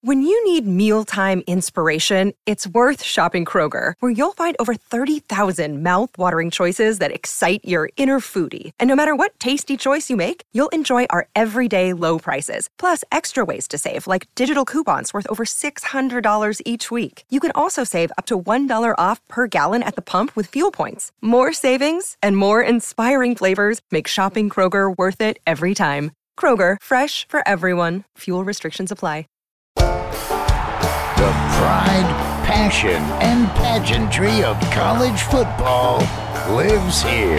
When you need mealtime inspiration, it's worth shopping Kroger, where you'll find over 30,000 mouth-watering choices that excite your inner foodie. And no matter what tasty choice you make, you'll enjoy our everyday low prices, plus extra ways to save, like digital coupons worth over $600 each week. You can also save up to $1 off per gallon at the pump with fuel points. More savings and more inspiring flavors make shopping Kroger worth it every time. Kroger, fresh for everyone. Fuel restrictions apply. The pride, passion, and pageantry of college football lives here.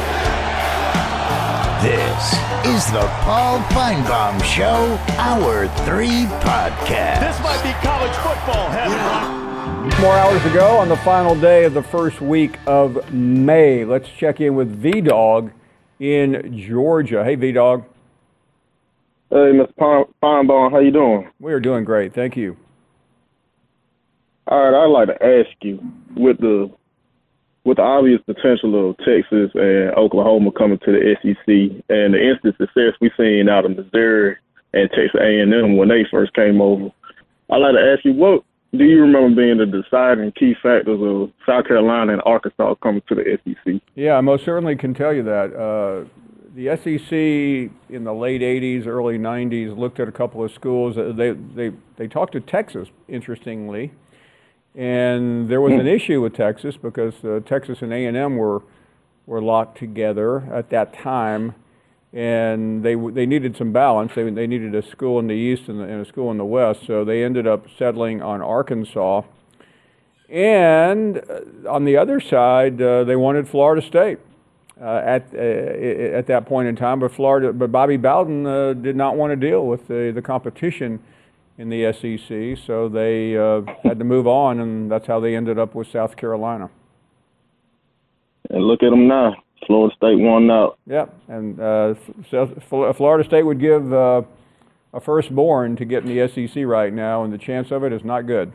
This is the Paul Feinbaum Show, Hour 3 podcast. This might be college football heaven. More hours to go on the final day of the first week of May. Let's check in with V-Dog in Georgia. Hey, V-Dog. Hey, Mr. Feinbaum, how you doing? We are doing great, thank you. All right, I'd like to ask you, with the obvious potential of Texas and Oklahoma coming to the SEC and the instant success we've seen out of Missouri and Texas A&M when they first came over, I'd like to ask you, what do you remember being the deciding key factors of South Carolina and Arkansas coming to the SEC? Yeah, I most certainly can tell you that. The SEC in the late 80s, early 90s looked at a couple of schools. They talked to Texas, interestingly. And there was an issue with Texas because Texas and A&M were locked together at that time, and they needed some balance. They needed a school in the East and a school in the West, so they ended up settling on Arkansas. And on the other side, they wanted Florida State at that point in time, but Bobby Bowden did not want to deal with the competition in the SEC, so they had to move on, and that's how they ended up with South Carolina. And look at them now. Florida State won out. Yeah, and Florida State would give a firstborn to get in the SEC right now, and the chance of it is not good.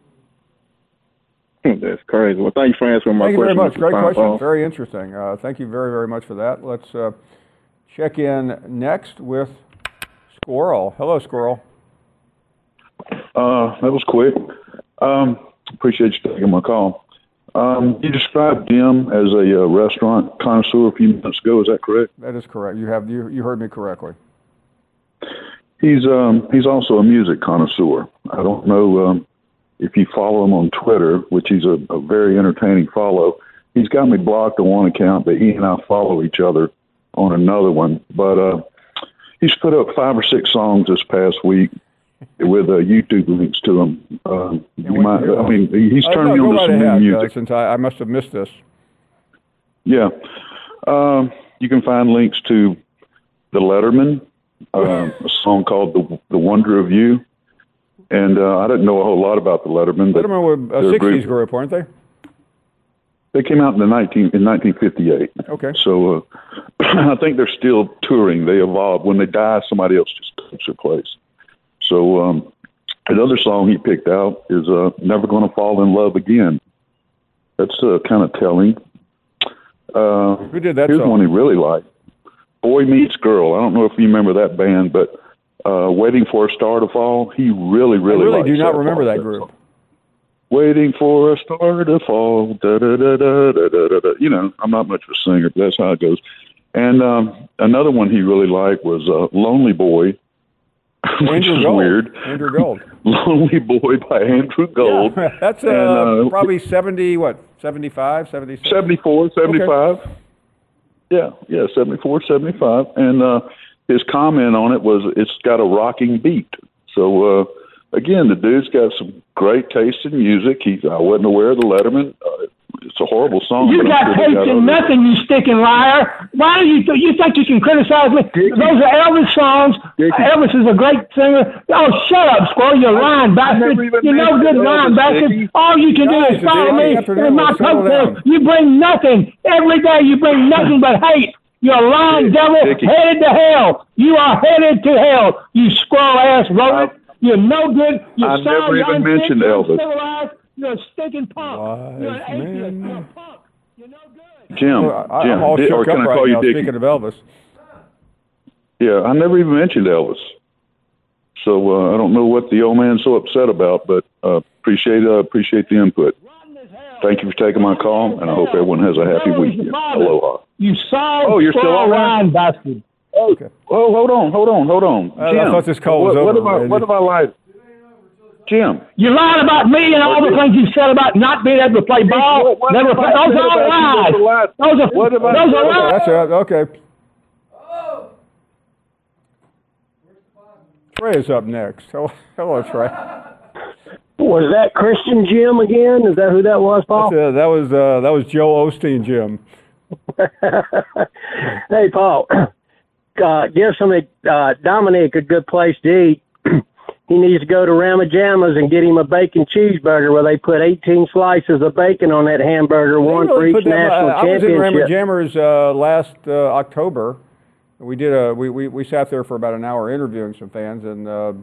That's crazy. Well, thank you for answering my question. Thank you very much. Great question. Very interesting. Thank you very, very much for that. Let's check in next with Squirrel. Hello, Squirrel. That was quick. Appreciate you taking my call. You described Jim as a restaurant connoisseur a few minutes ago. Is that correct? That is correct. You heard me correctly. He's also a music connoisseur. I don't know if you follow him on Twitter, which he's a very entertaining follow. He's got me blocked on one account, but he and I follow each other on another one. But he's put up 5 or 6 songs this past week with YouTube links to them. He's turned me on to some new music. Since I must have missed this. Yeah. You can find links to The Letterman, a song called The Wonder of You. And I didn't know a whole lot about The Letterman. Letterman were a 60s group, weren't they? They came out in 1958. Okay. So I think they're still touring. They evolve. When they die, somebody else just takes their place. So another song he picked out is Never Gonna Fall in Love Again. That's kind of telling. Who did that Here's song? one he really liked. Boy Meets Girl. I don't know if you remember that band, but Waiting for a Star to Fall, he really I really do not that remember song. that group. Waiting for a star to fall, da-da-da-da-da-da-da. You know, I'm not much of a singer, but that's how it goes. And another one he really liked was Lonely Boy, which is weird. Andrew Gold. Lonely Boy by Andrew Gold. Yeah, that's probably 75, 76? 74, 75. Okay. Yeah, 74, 75. And his comment on it was, it's got a rocking beat. So, again, the dude's got some great taste in music. I wasn't aware of The Letterman. It's a horrible song. You got taste in nothing, you sticking liar. Why do you think you can criticize me? Those are Elvis songs. Elvis is a great singer. Oh, shut up, Squirrel. You're lying bastard. You're no good lying bastard. All you can do is follow me in my coattails. You bring nothing. Every day you bring nothing but hate. You're a lying devil headed to hell. You are headed to hell, you squirrel-ass rodent. You're no good. You're I never even mentioned Elvis. You're a stinking punk. You're an atheist. You're a punk. You're no good. Jim, I'm all shook up right now, speaking of Elvis. Yeah, I never even mentioned Elvis. So I don't know what the old man's so upset about, but appreciate the input. Thank you for taking my call, and I hope everyone has a happy weekend. Aloha. You saw. Oh, you're still on line, bastard. Okay. Oh, hold on. Jim, I thought this call was over. What have I lied? Jim. You lied about me and all the things you said about not being able to play ball. Those are all lies. Those are lies. That's right. Okay. Trey is up next. Hello, Trey. Was that Christian Jim again? Is that who that was, Paul? That was Joe Osteen Jim. Hey, Paul. Give Dominic a good place to eat. He needs to go to Ramajama's and get him a bacon cheeseburger where they put 18 slices of bacon on that hamburger, one for each national championship. I was in Ramajama's last October. We did we sat there for about an hour interviewing some fans, and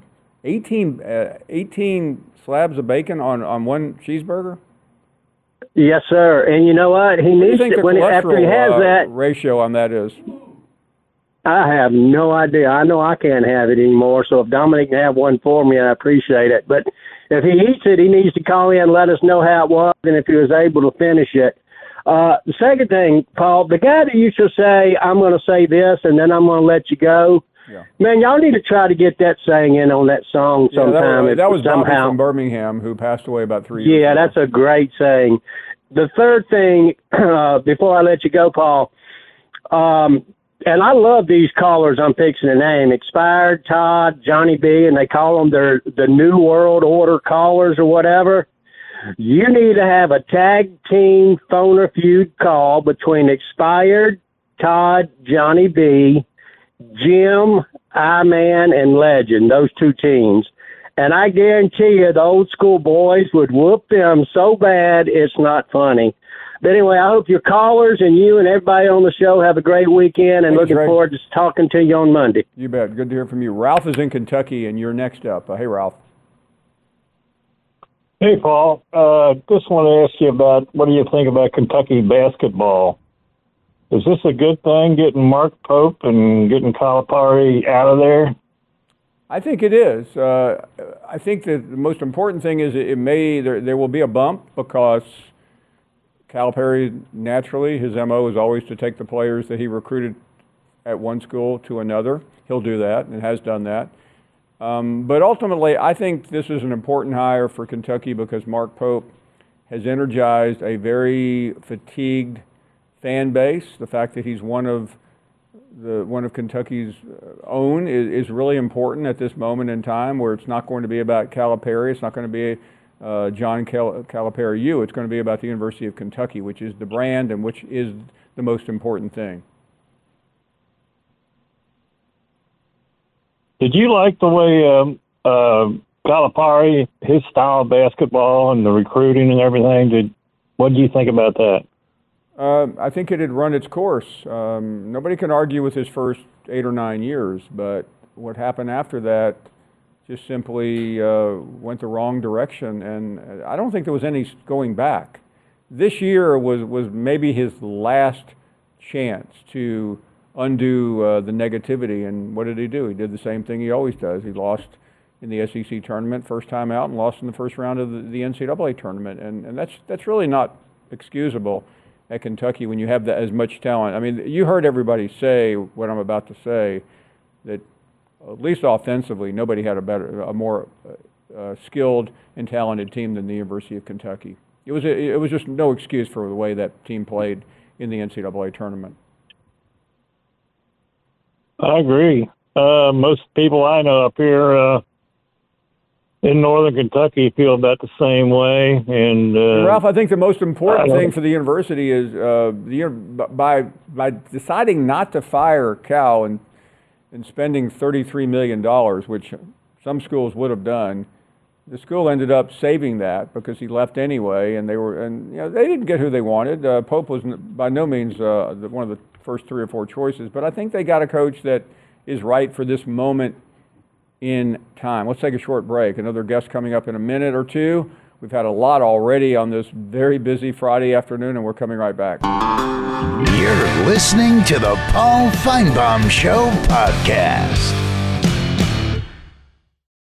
18 slabs of bacon on one cheeseburger. Yes, sir. And you know what? He needs to after he has that ratio on that is. I have no idea. I know I can't have it anymore, so if Dominic can have one for me, I appreciate it. But if he eats it, he needs to call in and let us know how it was and if he was able to finish it. The second thing, Paul, the guy that used to say, I'm going to say this and then I'm going to let you go, man, y'all need to try to get that saying in on that song sometime. That was Bobby from Birmingham who passed away about 3 years ago. Yeah, that's a great saying. The third thing, before I let you go, Paul, and I love these callers I'm fixing to name, Expired, Todd, Johnny B, and they call them the New World Order callers or whatever. You need to have a tag team phoner feud call between Expired, Todd, Johnny B, Jim, I-Man, and Legend, those two teams. And I guarantee you the old school boys would whoop them so bad it's not funny. But anyway, I hope your callers and you and everybody on the show have a great weekend, and looking forward to talking to you on Monday. You bet. Good to hear from you. Ralph is in Kentucky, and you're next up. Hey, Ralph. Hey, Paul. Just want to ask you about what do you think about Kentucky basketball? Is this a good thing, getting Mark Pope and getting Calipari out of there? I think it is. I think that the most important thing is there will be a bump because Calipari, naturally, his MO is always to take the players that he recruited at one school to another. He'll do that and has done that. But ultimately, I think this is an important hire for Kentucky because Mark Pope has energized a very fatigued fan base. The fact that he's one of Kentucky's own is really important at this moment in time where it's not going to be about Calipari. It's not going to be John Calipari U. It's going to be about the University of Kentucky, which is the brand and which is the most important thing. Did you like the way Calipari, his style of basketball and the recruiting and everything? What do you think about that? I think it had run its course. Nobody can argue with his first 8 or 9 years, but what happened after that just simply went the wrong direction, and I don't think there was any going back. This year was maybe his last chance to undo the negativity, and what did he do? He did the same thing he always does. He lost in the SEC tournament first time out and lost in the first round of the NCAA tournament, and that's really not excusable at Kentucky when you have that as much talent. I mean, you heard everybody say what I'm about to say, that at least offensively, nobody had a more skilled and talented team than the University of Kentucky. It was just no excuse for the way that team played in the NCAA tournament. I agree. Most people I know up here in northern Kentucky feel about the same way. And Ralph, I think the most important thing for the university is by deciding not to fire Cal and spending $33 million, which some schools would have done, the school ended up saving that because he left anyway, and they didn't get who they wanted. Pope was by no means one of the first 3 or 4 choices, but I think they got a coach that is right for this moment in time. Let's take a short break. Another guest coming up in a minute or two. We've had a lot already on this very busy Friday afternoon, and we're coming right back. You're listening to the Paul Feinbaum Show podcast.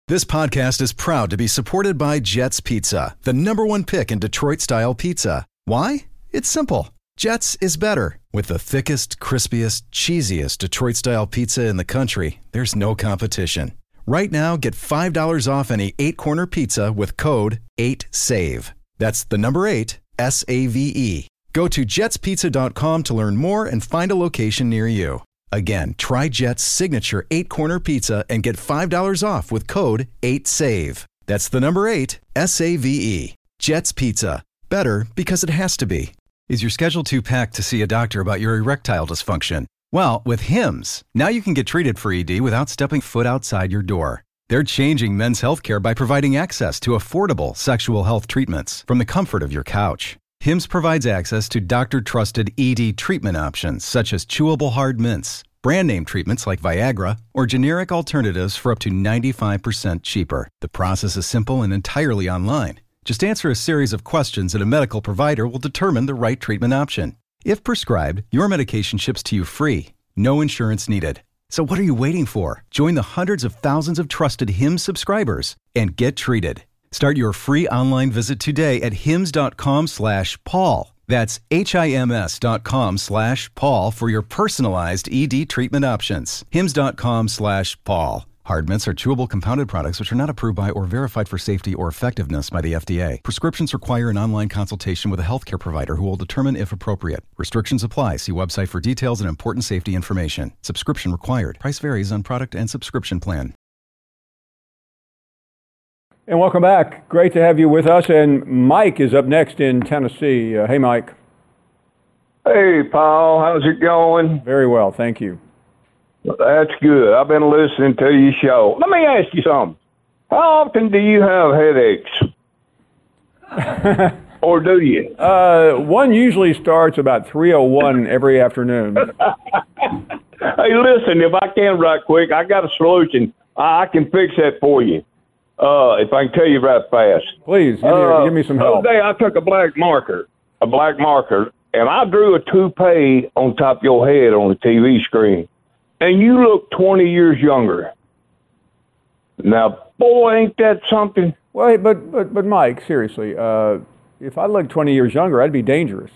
This podcast is proud to be supported by Jets Pizza, the #1 pick in Detroit-style pizza. Why? It's simple. Jets is better. With the thickest, crispiest, cheesiest Detroit-style pizza in the country, there's no competition. Right now, get $5 off any 8-corner pizza with code 8SAVE. That's the number 8, SAVE. Go to jetspizza.com to learn more and find a location near you. Again, try Jet's signature 8-corner pizza and get $5 off with code 8SAVE. That's the number 8, SAVE. Jet's Pizza. Better because it has to be. Is your schedule too packed to see a doctor about your erectile dysfunction? Well, with Hims, now you can get treated for ED without stepping foot outside your door. They're changing men's healthcare by providing access to affordable sexual health treatments from the comfort of your couch. Hims provides access to doctor-trusted ED treatment options such as chewable hard mints, brand name treatments like Viagra, or generic alternatives for up to 95% cheaper. The process is simple and entirely online. Just answer a series of questions and a medical provider will determine the right treatment option. If prescribed, your medication ships to you free. No insurance needed. So what are you waiting for? Join the hundreds of thousands of trusted Hims subscribers and get treated. Start your free online visit today at hims.com/Paul. That's HIMS.com/Paul for your personalized ED treatment options. hims.com/Paul. Hard mints are chewable compounded products which are not approved by or verified for safety or effectiveness by the FDA. Prescriptions require an online consultation with a healthcare provider who will determine if appropriate. Restrictions apply. See website for details and important safety information. Subscription required. Price varies on product and subscription plan. And welcome back. Great to have you with us. And Mike is up next in Tennessee. Hey, Mike. Hey, Paul. How's it going? Very well, thank you. That's good. I've been listening to your show. Let me ask you something. How often do you have headaches? Or do you? One usually starts about 3:01 every afternoon. Hey, listen, if I can right quick, I got a solution. I can fix that for you. If I can tell you right fast. Please, give me some help. The other day I took a black marker, and I drew a toupee on top of your head on the TV screen. And you look 20 years younger. Now, boy, ain't that something? Well, but Mike, seriously, if I looked 20 years younger, I'd be dangerous.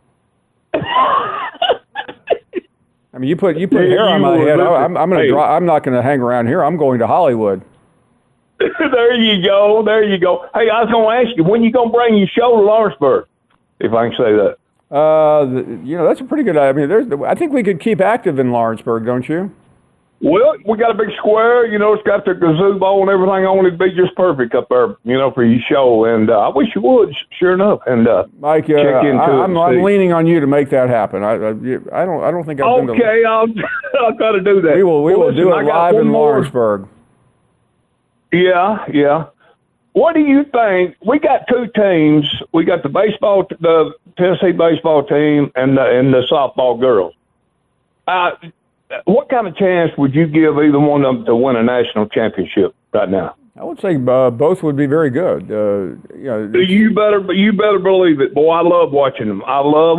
I mean, you put hair on my head. I'm not going to hang around here. I'm going to Hollywood. There you go. Hey, I was going to ask you, when you going to bring your show to Lawrenceburg, if I can say that? That's a pretty good idea. I mean, I think we could keep active in Lawrenceburg, don't you? Well, we got a big square. It's got the gazebo and everything on it. It'd be just perfect up there, for your show. And I wish you would, sure enough. And Mike, check into I'm leaning on you to make that happen. I don't think I've been to. Okay, I'll try to do that. We will do it live in Lawrenceburg. Yeah. What do you think? We got two teams. We got the Tennessee baseball team and the softball girls. What kind of chance would you give either one of them to win a national championship right now? I would say both would be very good. You better believe it, boy. I love watching them.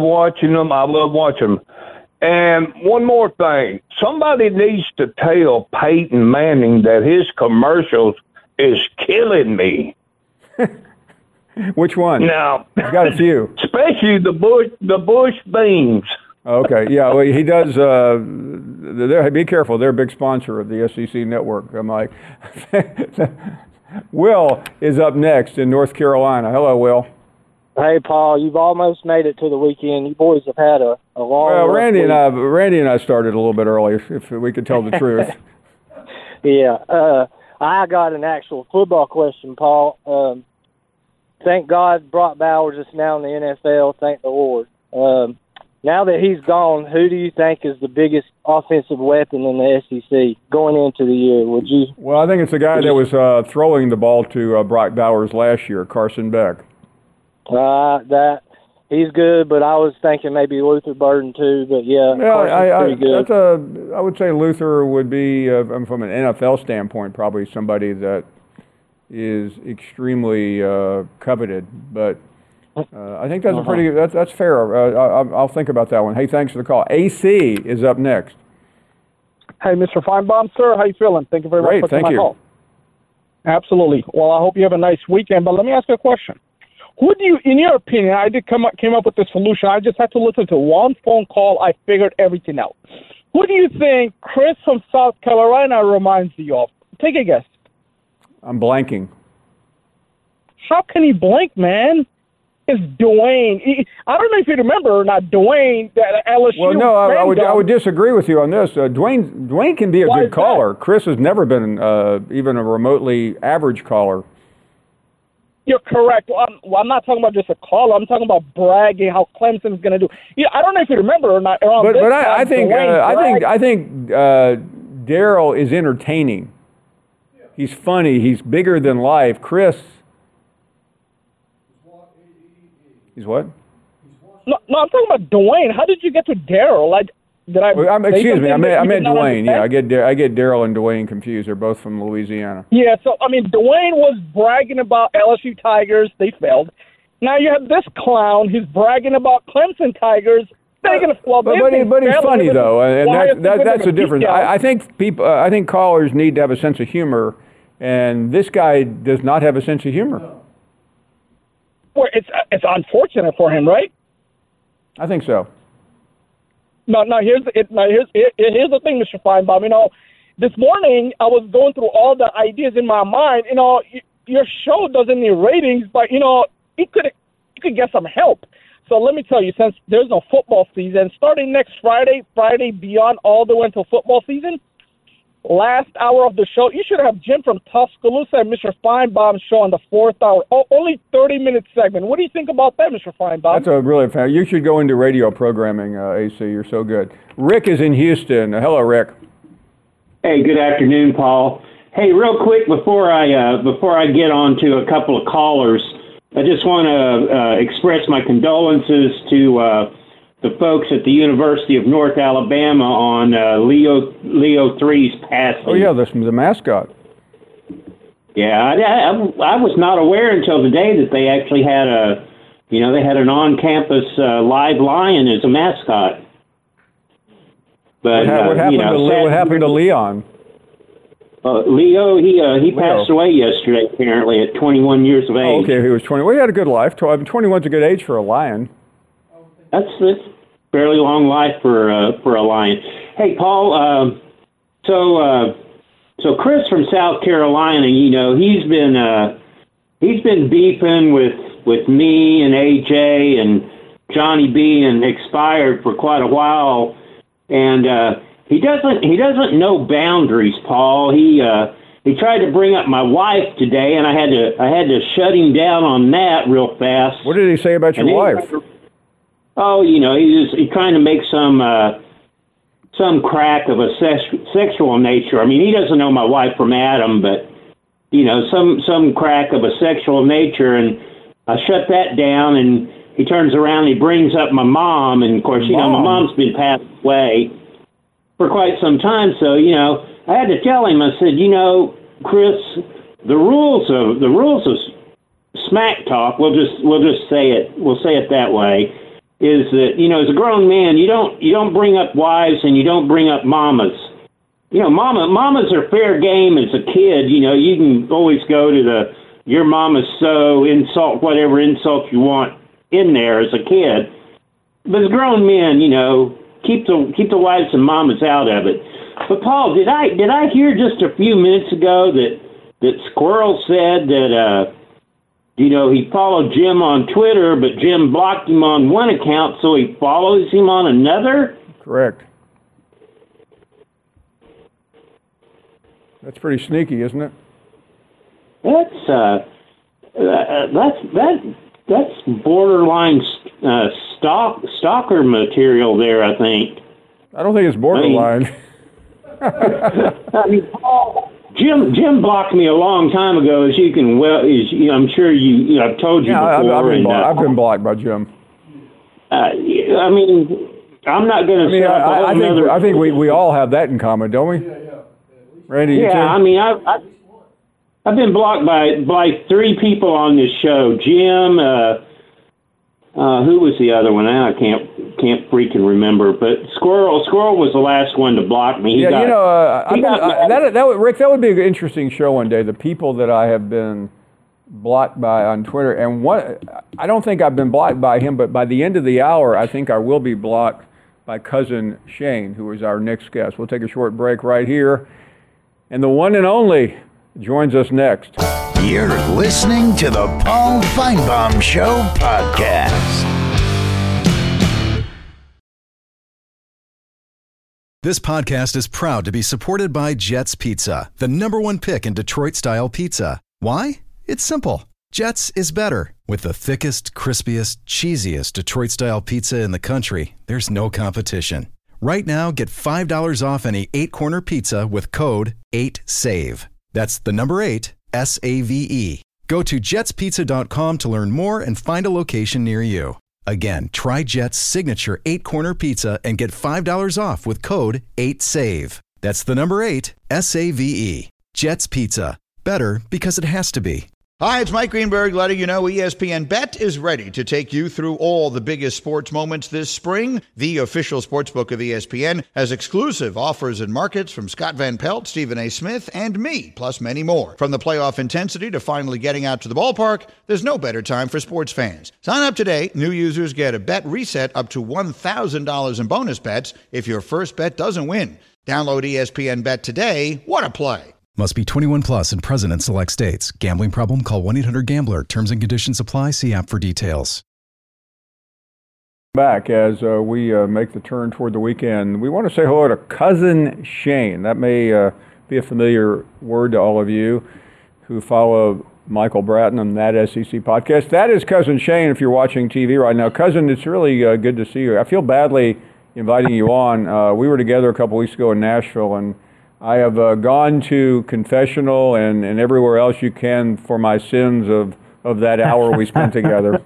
And one more thing, somebody needs to tell Peyton Manning that his commercials is killing me. Which one? Now, he's got a few, especially the Bush beans. Okay, yeah, well, he does. Be careful; they're a big sponsor of the SEC network. Mike. Will is up next in North Carolina. Hello, Will. Hey, Paul, you've almost made it to the weekend. You boys have had a long. Well, Randy and I started a little bit early, if we could tell the truth. Yeah, I got an actual football question, Paul. Thank God Brock Bowers is now in the NFL. Thank the Lord. Now that he's gone, who do you think is the biggest offensive weapon in the SEC going into the year? Would you? Well, I think it's the guy that was throwing the ball to Brock Bowers last year, Carson Beck. That he's good, but I was thinking maybe Luther Burden too. But Carson's pretty good. I would say Luther would be, from an NFL standpoint, probably somebody that is extremely coveted. But I think that's that's fair. I'll think about that one. Hey, thanks for the call. AC is up next. Hey, Mr. Feinbaum, sir, how you feeling? Thank you very much for taking my call. Absolutely. Well, I hope you have a nice weekend. But let me ask you a question. Who do you, in your opinion, I came up with the solution. I just had to listen to one phone call. I figured everything out. Who do you think Chris from South Carolina reminds you of? Take a guess. I'm blanking. How can he blank, man? It's Dwayne. I don't know if you remember or not, Dwayne, that LSU. Well, no, I would disagree with you on this. Dwayne can be a good caller. Chris has never been even a remotely average caller. You're correct. Well, I'm not talking about just a caller. I'm talking about bragging how Clemson's going to do. Yeah, I don't know if you remember or not. But I think Daryl is entertaining. He's funny. He's bigger than life. Chris. He's what? No, I'm talking about Dwayne. How did you get to Daryl? Excuse me. I meant Dwayne. Yeah, I get Daryl and Dwayne confused. They're both from Louisiana. Yeah. So Dwayne was bragging about LSU Tigers. They failed. Now you have this clown. He's bragging about Clemson Tigers. They're gonna flop. But he's funny though, and that's the difference. I think callers need to have a sense of humor, and this guy does not have a sense of humor. Well, it's unfortunate for him, right? I think so. No. Here's the thing, Mr. Feinbaum. This morning I was going through all the ideas in my mind. Your show doesn't need ratings, but you could get some help. So let me tell you, since there's no football season, starting next Friday beyond all the way until football season, last hour of the show, you should have Jim from Tuscaloosa and Mr. Feinbaum show on the fourth hour. Only 30-minute segment. What do you think about that, Mr. Feinbaum? That's a really fan. You should go into radio programming, AC. You're so good. Rick is in Houston. Hello, Rick. Hey, good afternoon, Paul. Hey, real quick before I get on to a couple of callers, I just want to express my condolences to the folks at the University of North Alabama on Leo 3's passing. Oh yeah, the mascot. Yeah, I was not aware until the day that they actually had they had an on-campus live lion as a mascot. But what happened to Leon? Leo, he passed away yesterday, apparently, at 21 years of age. Oh, okay, he was 20. Well, he had a good life. 21's a good age for a lion. That's fairly long life for a lion. Hey, Paul. So Chris from South Carolina, he's been beefing with me and AJ and Johnny B and Expired for quite a while, and he doesn't know boundaries, Paul. He tried to bring up my wife today, and I had to shut him down on that real fast. What did he say about your wife? Oh, he's trying to make some crack of a sexual nature. I mean, he doesn't know my wife from Adam, but some crack of a sexual nature, and I shut that down. And he turns around, and he brings up my mom, and of course, my mom's been passed away for quite some time. So I had to tell him. I said, Chris, the rules of smack talk. We'll just say it. We'll say it that way. Is that, as a grown man, you don't bring up wives and you don't bring up mamas. Mamas are fair game as a kid. You can always go to your mama's so insult, whatever insult you want in there as a kid. But as grown men, keep the wives and mamas out of it. But Paul, did I hear just a few minutes ago that Squirrel said that, he followed Jim on Twitter, but Jim blocked him on one account, so he follows him on another? Correct. That's pretty sneaky, isn't it? That's borderline stalker material there, I think. I don't think it's borderline. Paul, Jim blocked me a long time ago, as you can I'm sure I've told you before. I've been blocked by Jim. I'm not going to say. I think we all have that in common, don't we? Randy, you too? I've been blocked by 3 people on this show: Jim, Who was the other one? Now I can't freaking remember. But Squirrel was the last one to block me. Rick, that would be an interesting show one day. The people that I have been blocked by on Twitter, and I don't think I've been blocked by him, but by the end of the hour, I think I will be blocked by Cousin Shane, who is our next guest. We'll take a short break right here, and the one and only joins us next. You're listening to the Paul Finebaum Show podcast. This podcast is proud to be supported by Jets Pizza, the #1 pick in Detroit-style pizza. Why? It's simple. Jets is better. With the thickest, crispiest, cheesiest Detroit-style pizza in the country, there's no competition. Right now, get $5 off any 8-corner pizza with code 8SAVE. That's the number 8, SAVE. Go to jetspizza.com to learn more and find a location near you. Again, try Jet's signature 8-corner pizza and get $5 off with code 8SAVE. That's the number 8, SAVE. Jet's Pizza. Better because it has to be. Hi, it's Mike Greenberg letting you know ESPN Bet is ready to take you through all the biggest sports moments this spring. The official sportsbook of ESPN has exclusive offers and markets from Scott Van Pelt, Stephen A. Smith, and me, plus many more. From the playoff intensity to finally getting out to the ballpark, there's no better time for sports fans. Sign up today. New users get a bet reset up to $1,000 in bonus bets if your first bet doesn't win. Download ESPN Bet today. What a play. Must be 21 plus and present in select states. Gambling problem? Call 1-800-GAMBLER. Terms and conditions apply. See app for details. Back as we make the turn toward the weekend, we want to say hello to Cousin Shane. That may be a familiar word to all of you who follow Michael Bratton on That SEC podcast. That is Cousin Shane if you're watching TV right now. Cousin, it's really good to see you. I feel badly inviting you on. We were together a couple weeks ago in Nashville, and I have gone to confessional and everywhere else you can for my sins of that hour we spent together.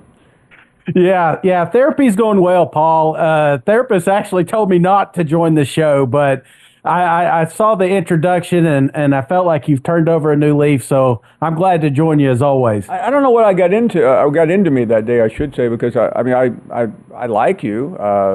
Yeah. Therapy's going well, Paul. Therapist actually told me not to join the show, but I saw the introduction and I felt like you've turned over a new leaf. So I'm glad to join you as always. I don't know what I got into. Got into me that day, I should say, because I like you.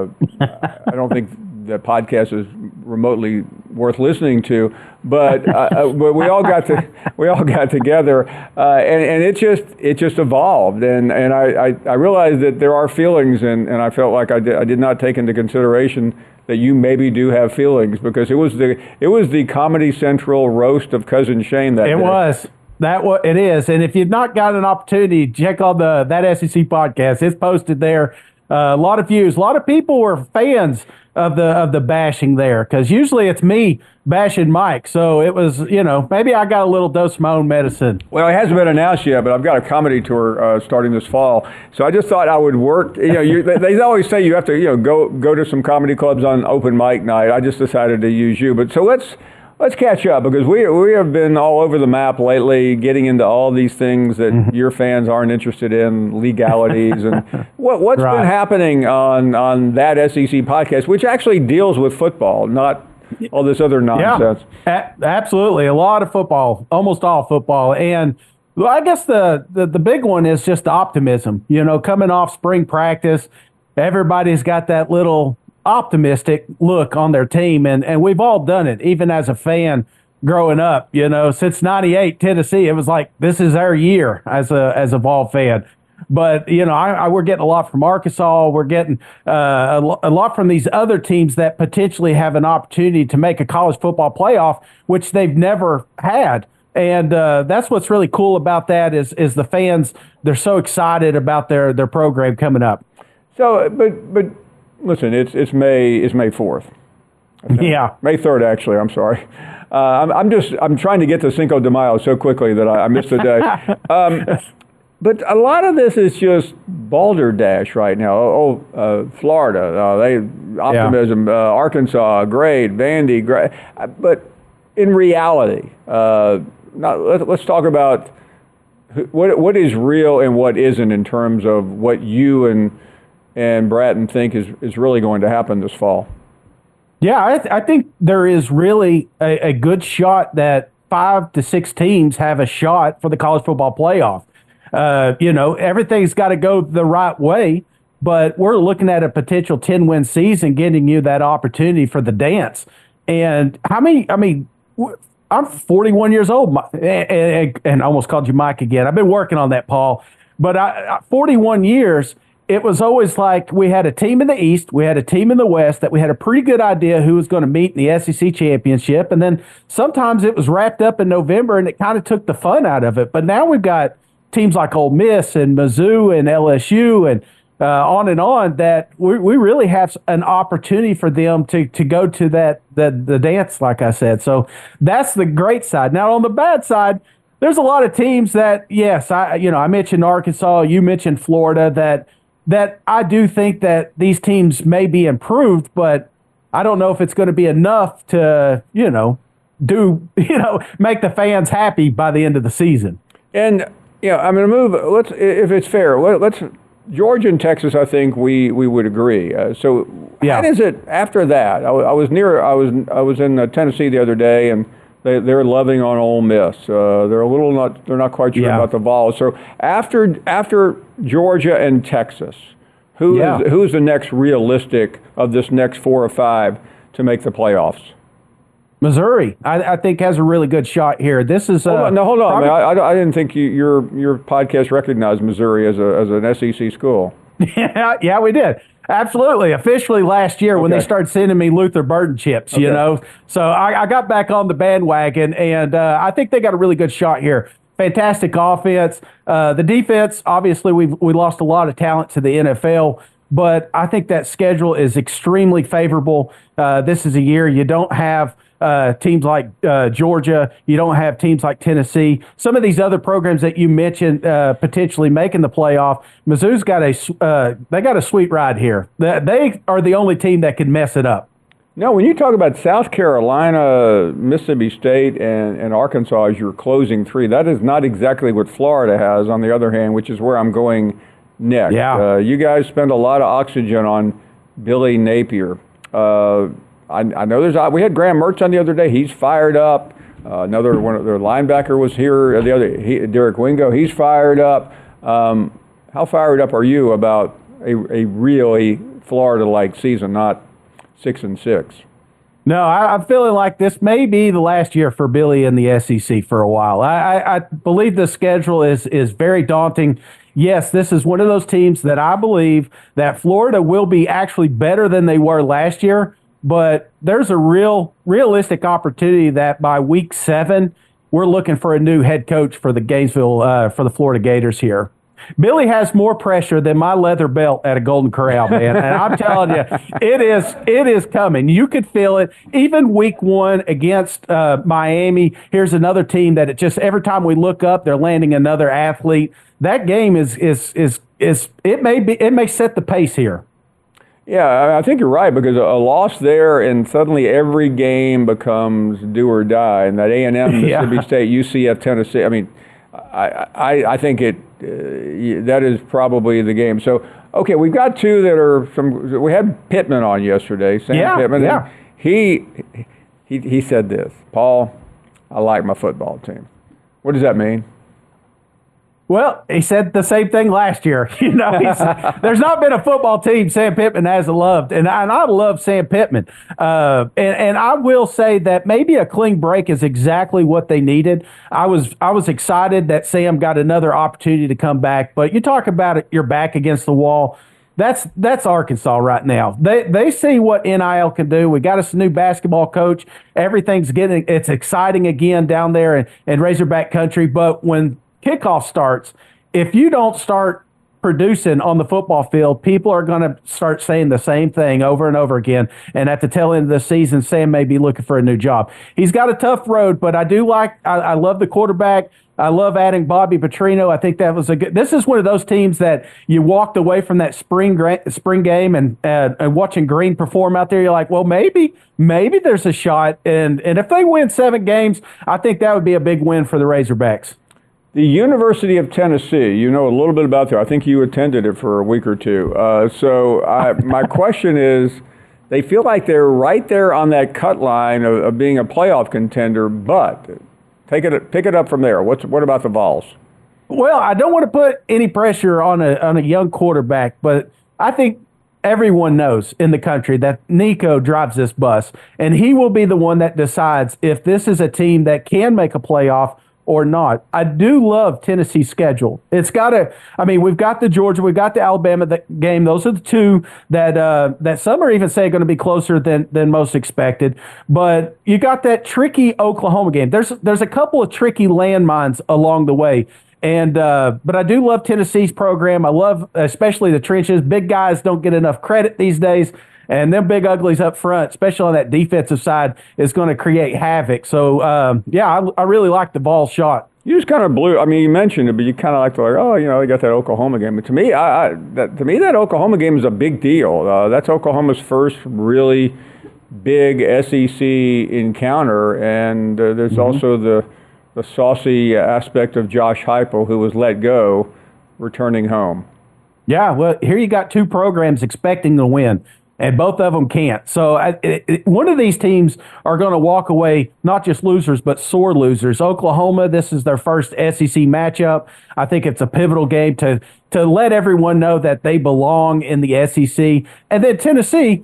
I don't think the podcast is remotely worth listening to, but we all got together, and it just evolved, and I realized that there are feelings, and I felt like I did not take into consideration that you maybe do have feelings, because it was the Comedy Central roast of Cousin Shane that day. It is, and if you've not got an opportunity, check out That SEC podcast. It's posted there. A lot of views. A lot of people were fans of the bashing there, because usually it's me bashing Mike. So it was, maybe I got a little dose of my own medicine. Well, it hasn't been announced yet, but I've got a comedy tour starting this fall. So I just thought I would work. They always say you have to, go to some comedy clubs on open mic night. I just decided to use you. But so let's catch up, because we have been all over the map lately, getting into all these things that your fans aren't interested in, legalities, and what's been happening on That SEC podcast, which actually deals with football, not all this other nonsense. Yeah, absolutely. A lot of football, almost all football. And well, I guess the big one is just optimism. Coming off spring practice, everybody's got that little optimistic look on their team, and we've all done it, even as a fan growing up. Since '98 Tennessee, it was like this is our year as a Vol fan. But we're getting a lot from Arkansas. We're getting a lot from these other teams that potentially have an opportunity to make a college football playoff, which they've never had. And that's what's really cool about that is the fans. They're so excited about their program coming up. So, but. Listen, it's May 4th. Yeah. May 3rd, actually. I'm sorry. I'm trying to get to Cinco de Mayo so quickly that I missed a day. But a lot of this is just balderdash right now. Florida, optimism. Arkansas, great. Vandy, great. But in reality, let's talk about what is real and what isn't in terms of what you and Bratton think is really going to happen this fall. Yeah, I think there is really a good shot that 5 to 6 teams have a shot for the college football playoff. Everything's got to go the right way. but we're looking at a potential 10-win season, getting you that opportunity for the dance. And I'm 41 years old, and almost called you Mike again. I've been working on that, Paul. But 41 years, it was always like we had a team in the East, we had a team in the West that we had a pretty good idea who was going to meet in the SEC championship. And then sometimes it was wrapped up in November, and it kind of took the fun out of it. But now we've got teams like Ole Miss and Mizzou and LSU and on that we really have an opportunity for them to go to the dance, like I said. So that's the great side. Now on the bad side, there's a lot of teams that, yes, I mentioned Arkansas, you mentioned Florida, that I do think that these teams may be improved, but I don't know if it's going to be enough to, make the fans happy by the end of the season. And I'm going to move. If it's fair, let's Georgia and Texas. I think we would agree. So how does it after that? I was in Tennessee the other day, and they're loving on Ole Miss. They're not quite sure about the Vols. So after Georgia and Texas, who's the next realistic of this next 4 or 5 to make the playoffs? Missouri, I think, has a really good shot here. This is hold on. I didn't think your podcast recognized Missouri as an SEC school. Yeah, we did. Absolutely. Officially last year when they started sending me Luther Burden chips, So I got back on the bandwagon, and I think they got a really good shot here. Fantastic offense. The defense, obviously, we lost a lot of talent to the NFL, but I think that schedule is extremely favorable. This is a year you don't have teams like Georgia. You don't have teams like Tennessee. Some of these other programs that you mentioned potentially making the playoff. Mizzou's got a sweet ride here. They are the only team that can mess it up. No, when you talk about South Carolina, Mississippi State, and Arkansas as your closing 3, that is not exactly what Florida has, on the other hand, which is where I'm going next. Yeah. You guys spend a lot of oxygen on Billy Napier. I know we had Graham Mertz on the other day. He's fired up. Another one of their linebacker was here. Derek Wingo. He's fired up. How fired up are you about a really Florida-like season, not 6-6? No, I'm feeling like this may be the last year for Billy in the SEC for a while. I believe the schedule is very daunting. Yes, this is one of those teams that I believe that Florida will be actually better than they were last year. But there's a realistic opportunity that by week 7, we're looking for a new head coach for the for the Florida Gators here. Billy has more pressure than my leather belt at a Golden Corral, man. And I'm telling you, it is coming. You could feel it. Even week 1 against Miami, here's another team that every time we look up, they're landing another athlete. That game it may set the pace here. Yeah, I think you're right, because a loss there and suddenly every game becomes do or die. And that A&M, Mississippi State, UCF, Tennessee, I mean, I think that is probably the game. So, okay, we've got 2 that are we had Pittman on yesterday, Sam Pittman. Yeah. He said this, Paul, I like my football team. What does that mean? Well, he said the same thing last year. There's not been a football team Sam Pittman hasn't loved, and I love Sam Pittman. And I will say that maybe a clean break is exactly what they needed. I was excited that Sam got another opportunity to come back, but you talk about it, you're back against the wall. That's Arkansas right now. They see what NIL can do. We got us a new basketball coach. It's exciting again down there in Razorback country. But when kickoff starts, if you don't start producing on the football field, people are going to start saying the same thing over and over again. And at the tail end of the season, Sam may be looking for a new job. He's got a tough road, but I love the quarterback. I love adding Bobby Petrino. I think that was this is one of those teams that you walked away from that spring game and watching Green perform out there. You're like, well, maybe there's a shot. And if they win 7 games, I think that would be a big win for the Razorbacks. The University of Tennessee, you know a little bit about there. I think you attended it for a week or 2. My question is, they feel like they're right there on that cut line of being a playoff contender, but pick it up from there. What about the Vols? Well, I don't want to put any pressure on a young quarterback, but I think everyone knows in the country that Nico drives this bus, and he will be the one that decides if this is a team that can make a playoff or not. I do love Tennessee's schedule. It's got to, I mean, we've got the Georgia, we've got the Alabama game. Those are the two that some are even saying going to be closer than most expected. But you got that tricky Oklahoma game. There's a couple of tricky landmines along the way. And but I do love Tennessee's program. I love especially the trenches. Big guys don't get enough credit these days. And them big uglies up front, especially on that defensive side, is going to create havoc. So, I really like the ball shot. You just kind of blew. I mean, you mentioned it, but you kind of like, they got that Oklahoma game. But to me, that Oklahoma game is a big deal. That's Oklahoma's first really big SEC encounter, and there's also the saucy aspect of Josh Heupel, who was let go, returning home. Yeah, well, here you got two programs expecting to win, and both of them can't. So one of these teams are going to walk away not just losers, but sore losers. Oklahoma, this is their first SEC matchup. I think it's a pivotal game to let everyone know that they belong in the SEC. And then Tennessee,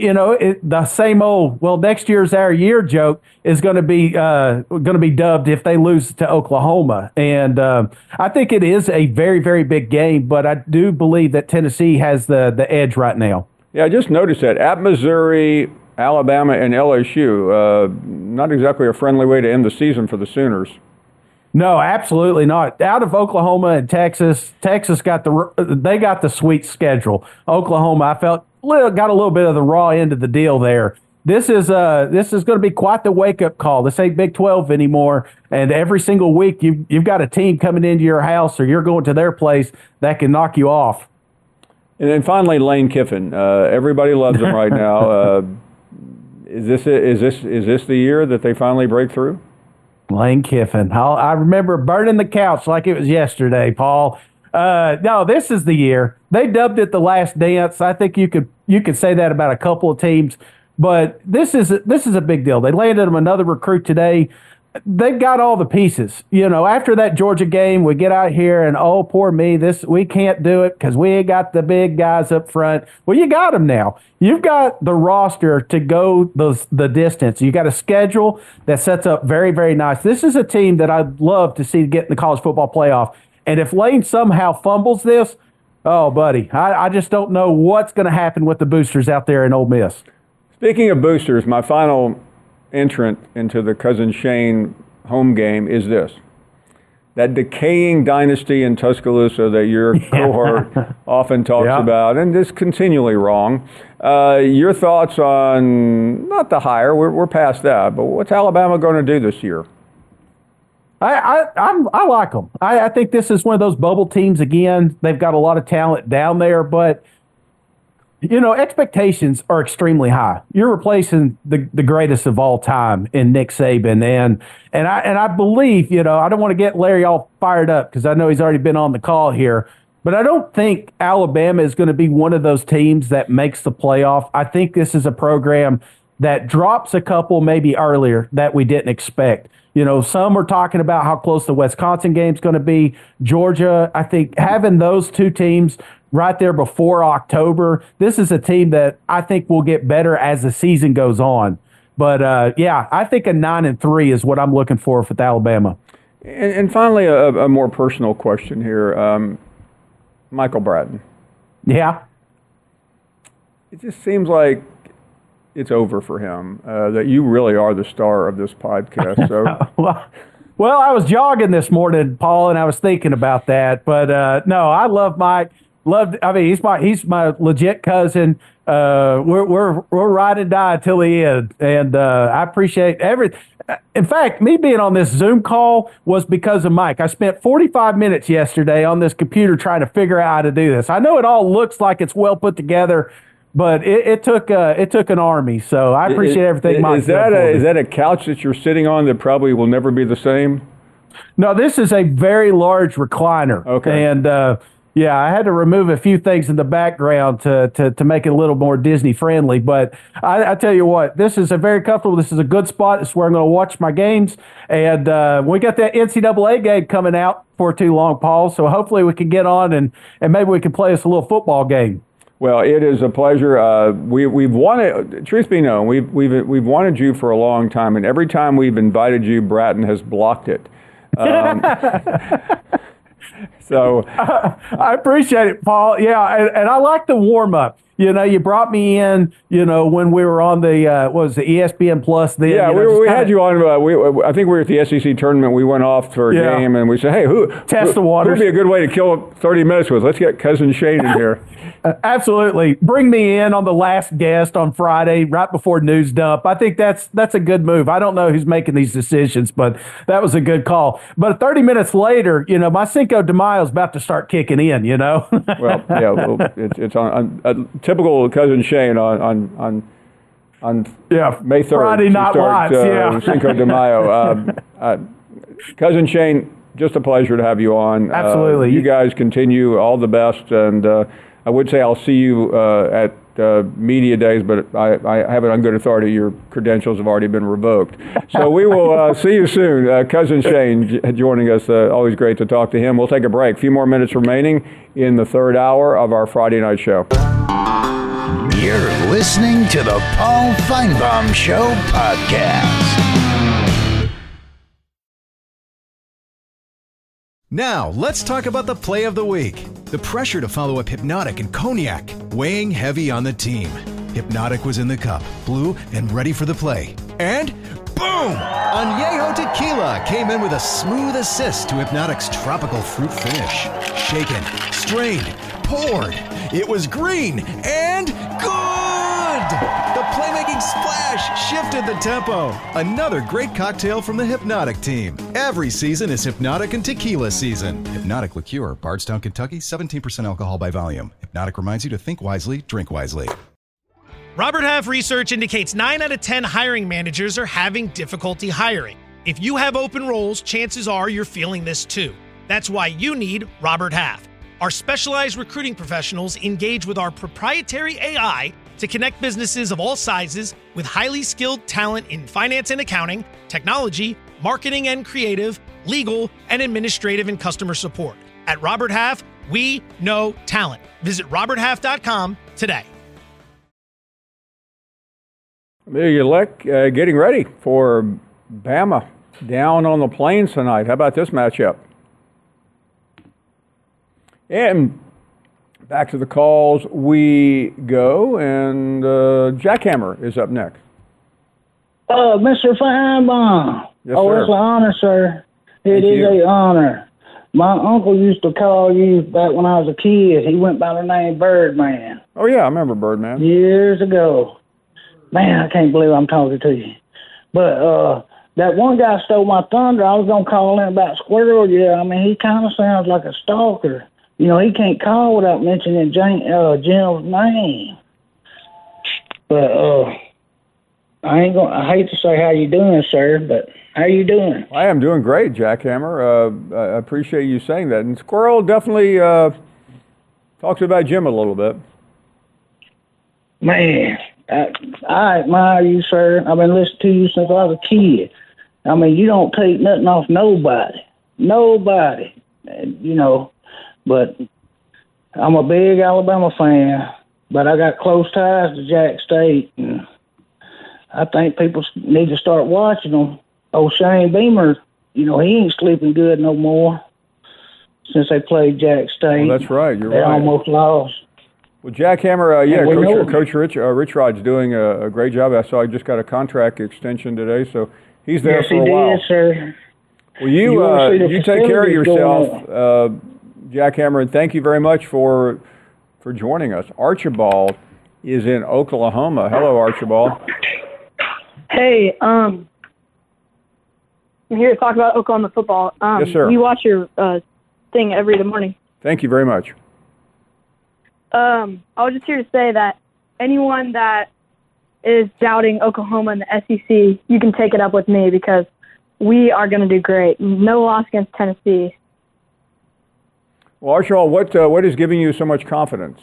the same old, well, next year's our year joke is going to be dubbed if they lose to Oklahoma. And I think it is a very, very big game, but I do believe that Tennessee has the edge right now. Yeah, I just noticed that at Missouri, Alabama, and LSU, not exactly a friendly way to end the season for the Sooners. No, absolutely not. Out of Oklahoma and Texas got the sweet schedule. Oklahoma, I felt got a little bit of the raw end of the deal there. This is going to be quite the wake up call. This ain't Big 12 anymore, and every single week you've got a team coming into your house or you're going to their place that can knock you off. And then finally, Lane Kiffin. Everybody loves him right now. Is this the year that they finally break through? Lane Kiffin. I remember burning the couch like it was yesterday, Paul. No, this is the year. They dubbed it the Last Dance. I think you could say that about a couple of teams, but this is a big deal. They landed him another recruit today. They've got all the pieces. After that Georgia game, we get out here and, oh, poor me, we can't do it because we ain't got the big guys up front. Well, you got them now. You've got the roster to go the distance. You got a schedule that sets up very, very nice. This is a team that I'd love to see get in the college football playoff. And if Lane somehow fumbles this, oh, buddy, I just don't know what's going to happen with the boosters out there in Ole Miss. Speaking of boosters, my final entrant into the Cousin Shane home game is this. That decaying dynasty in Tuscaloosa that your cohort often talks about, and is continually wrong. Your thoughts on, not the hire, we're past that, but what's Alabama going to do this year? I like them. I think this is one of those bubble teams again. They've got a lot of talent down there, but expectations are extremely high. You're replacing the greatest of all time in Nick Saban, and I believe, I don't want to get Larry all fired up because I know he's already been on the call here, but I don't think Alabama is going to be one of those teams that makes the playoff. I think this is a program that drops a couple maybe earlier that we didn't expect. Some are talking about how close the Wisconsin game's going to be. Georgia, I think having those two teams right there before October, this is a team that I think will get better as the season goes on. But, I think a 9-3 is what I'm looking for with Alabama. And finally, a more personal question here. Michael Bratton. Yeah. It just seems like it's over for him, that you really are the star of this podcast. So, well, I was jogging this morning, Paul, and I was thinking about that. But no, I love Mike. He's my legit cousin. We're ride and die till the end, and I appreciate everything. In fact, me being on this Zoom call was because of Mike. I spent 45 minutes yesterday on this computer trying to figure out how to do this. I know it all looks like it's well put together, but it took an army. So I appreciate everything Mike did. Is that a couch that you're sitting on that probably will never be the same? No, this is a very large recliner. Okay. And I had to remove a few things in the background to make it a little more Disney friendly. But I tell you what, this is a very comfortable. This is a good spot. It's where I'm going to watch my games. And we got that NCAA game coming out for too long, Paul. So hopefully we can get on and maybe we can play us a little football game. Well, it is a pleasure. We've wanted, truth be known, we've wanted you for a long time, and every time we've invited you, Bratton has blocked it. So I appreciate it, Paul. Yeah, and I like the warm up. You know, you brought me in, you know, when we were on the, what was the ESPN Plus then? Yeah, you know, we had you on. I think we were at the SEC tournament. We went off for a game, and we said, hey, Test the waters. Who would be a good way to kill 30 minutes with? Let's get Cousin Shane in here. Absolutely. Bring me in on the last guest on Friday, right before news dump. I think that's a good move. I don't know who's making these decisions, but that was a good call. But 30 minutes later, you know, my Cinco de Mayo is about to start kicking in, you know? Well, yeah, it's on typical Cousin Shane on May 3rd. Friday Night Lights, Cinco de Mayo. Cousin Shane, just a pleasure to have you on. Absolutely. You guys continue, all the best, and I would say I'll see you at media days, but I have it on good authority. Your credentials have already been revoked. So we will see you soon. Cousin Shane joining us. Always great to talk to him. We'll take a break. A few more minutes remaining in the third hour of our Friday night show. You're listening to the Paul Feinbaum Show podcast. Now, let's talk about the play of the week. The pressure to follow up Hypnotic and Cognac, weighing heavy on the team. Hypnotic was in the cup, blue, and ready for the play. And boom! Añejo Tequila came in with a smooth assist to Hypnotic's tropical fruit finish. Shaken, strained, poured. It was green and good! The playmaking splash shifted the tempo. Another great cocktail from the Hypnotic team. Every season is Hypnotic and Tequila season. Hypnotic Liqueur, Bardstown, Kentucky, 17% alcohol by volume. Hypnotic reminds you to think wisely, drink wisely. Robert Half research indicates 9 out of 10 hiring managers are having difficulty hiring. If you have open roles, chances are you're feeling this too. That's why you need Robert Half. Our specialized recruiting professionals engage with our proprietary AI to connect businesses of all sizes with highly skilled talent in finance and accounting, technology, marketing and creative, legal, and administrative and customer support. At Robert Half, we know talent. Visit roberthalf.com today. Amelia Leck getting ready for Bama down on the Plains tonight. How about this matchup? And back to the calls we go, and Jackhammer is up next. Mr. Feinbaum. Yes, oh, sir. It's an honor, sir. It is an honor. My uncle used to call you back when I was a kid. He went by the name Birdman. Oh, yeah, I remember Birdman. Years ago. Man, I can't believe I'm talking to you. But that one guy stole my thunder. I was going to call in about Squirrel. Yeah, I mean, he kind of sounds like a stalker. You know, he can't call without mentioning Jim's name. But I hate to say how you doing, sir, but how you doing? I am doing great, Jackhammer. I appreciate you saying that. And Squirrel definitely talks about Jim a little bit. Man, I admire you, sir. I've been listening to you since I was a kid. I mean, you don't take nothing off nobody. Nobody. You know, but I'm a big Alabama fan, but I got close ties to Jack State, and I think people need to start watching them. Oh, Shane Beamer, you know, he ain't sleeping good no more since they played Jack State. Well, that's right. You're they right. almost lost. Well, Jackhammer, yeah, And Coach Rich Rod's doing a great job. I saw he just got a contract extension today, so he's there Yes, for a he while. did, sir. Well, You wanna see the you take care of facilities going yourself, Jackhammer, and thank you very much for joining us. Archibald is in Oklahoma. Hello, Archibald. Hey, I'm here to talk about Oklahoma football. Yes, sir. We watch your thing every morning. Thank you very much. I was just here to say that anyone that is doubting Oklahoma and the SEC, you can take it up with me because we are going to do great. No loss against Tennessee. Well, Archibald, what is giving you so much confidence?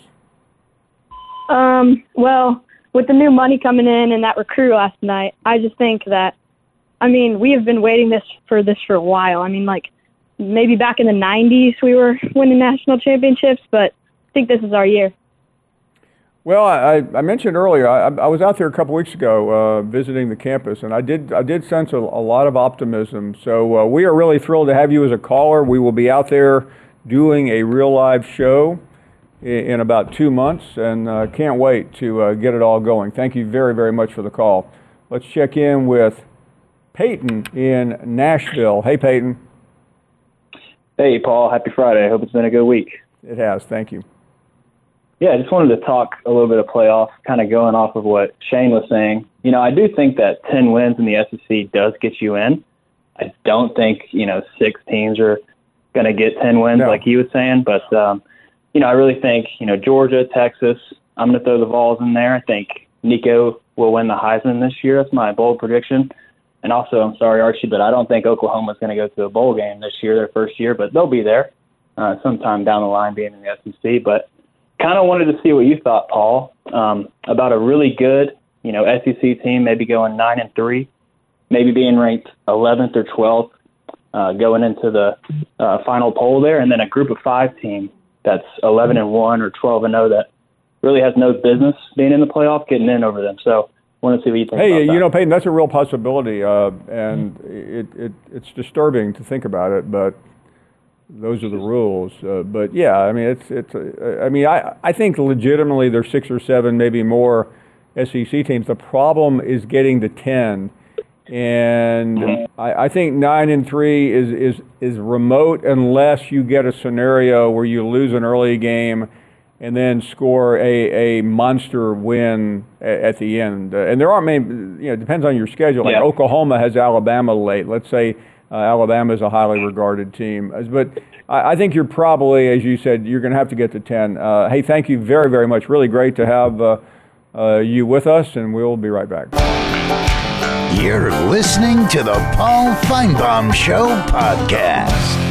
Well, with the new money coming in and that recruit last night, I just think that, I mean, we have been waiting for this for a while. I mean, like, maybe back in the 90s we were winning national championships, but I think this is our year. Well, I mentioned earlier, I was out there a couple weeks ago visiting the campus, and I did sense a lot of optimism. So we are really thrilled to have you as a caller. We will be out there doing a real live show in about 2 months, and can't wait to get it all going. Thank you very, very much for the call. Let's check in with Peyton in Nashville. Hey, Peyton. Hey, Paul. Happy Friday. I hope it's been a good week. It has. Thank you. Yeah, I just wanted to talk a little bit of playoffs, kind of going off of what Shane was saying. You know, I do think that 10 wins in the SEC does get you in. I don't think, 6 teams are going to get 10 wins like he was saying. But, I really think, Georgia, Texas, I'm going to throw the Vols in there. I think Nico will win the Heisman this year. That's my bold prediction. And also, I'm sorry, Archie, but I don't think Oklahoma's going to go to a bowl game this year, their first year. But they'll be there sometime down the line being in the SEC. But kind of wanted to see what you thought, Paul, about a really good, SEC team, maybe going 9-3, maybe being ranked 11th or 12th going into the final poll there, and then a group of 5 team that's 11-1 or 12-0 that really has no business being in the playoff, getting in over them. So I want to see what you think about that. Peyton, that's a real possibility, and it's disturbing to think about it, but those are the rules. But yeah, I mean, I think legitimately there's 6 or 7, maybe more SEC teams. The problem is getting to 10, and I think 9-3 is remote unless you get a scenario where you lose an early game and then score a monster win at the end. And there aren't many. It depends on your schedule. Like Oklahoma has Alabama late. Let's say Alabama is a highly regarded team. But I think you're probably, as you said, you're going to have to get to 10. Hey, thank you very, very much. Really great to have you with us, and we'll be right back. You're listening to the Paul Feinbaum Show podcast.